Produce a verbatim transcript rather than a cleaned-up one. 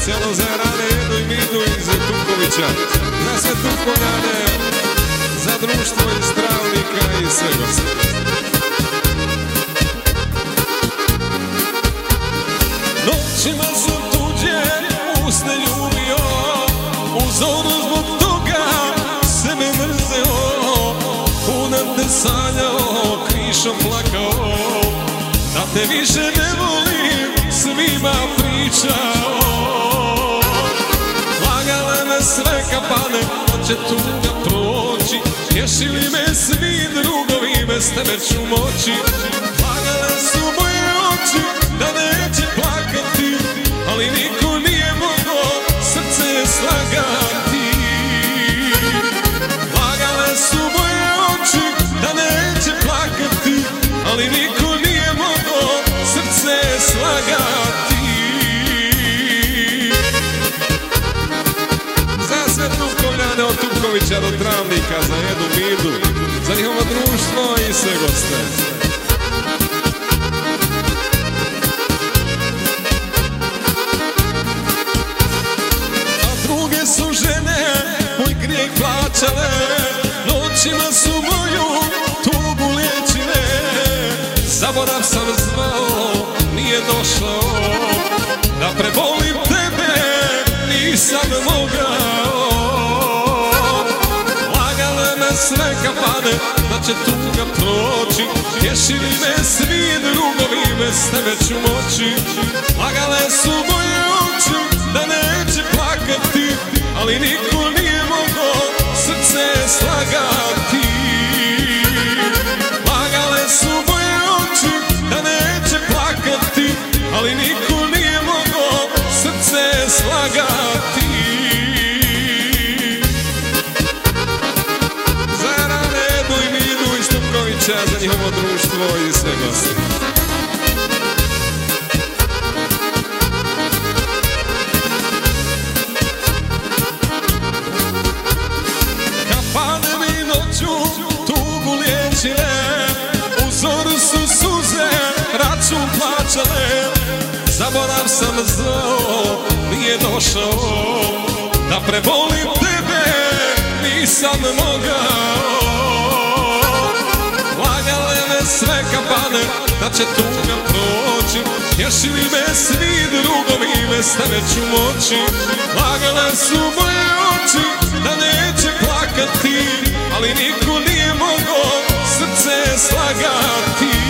specijalno za Rane, Edu i Midu iz Tukovića, za sve Tukovljane, za društvo iz Travnika i sve goste. Noćima sam tuđe usne ljubio, u zoru zbog toga se me mrzeo, punem te sanjao, krišom plakao, da te više ne volim, svima pričao. Lagale me sve kapane, da će tuga proći, tješili me svi drugovi, bez tebe ću moći. Lagale su moje oči, da neće plakati, ali niko nije mogao srce slagati. Lagale su moje oči, da neće plakati, ali niko nije mogao srce slagati. Za sve Tukovljane od Tukovića do Travnika, za Edu Midu, za njihovo društvo i sve goste. Su žene moj grijeh plaćale, noćima su moju tugu liječile. Zaborav sam zvao, nije došao, da prebolim tebe nisam mogao. Lagale me sve kapane, da će tuga proći, tješili me svi drugovi, bez tebe ću moći. Lagale su moje oči, da neće plakati, ali niko nije mogao srce slagati. Lagale su moje oči, da neće plakati, ali niko nije mogao srce slagati. Za Rane, Edu i Midu iz Tukovića, za njihovo društvo i sve goste. Tugu liječile, u zoru su suze, račun plaćale. Zaborav sam zvao, nije došao, da prebolim tebe nisam mogao. Lagale me sve kapane, da će tuga proći, tješili me svi drugovi, bez tebe ću moći. Lagale su moje oči, da neće plakati, ali niko nije mogao srce slagati.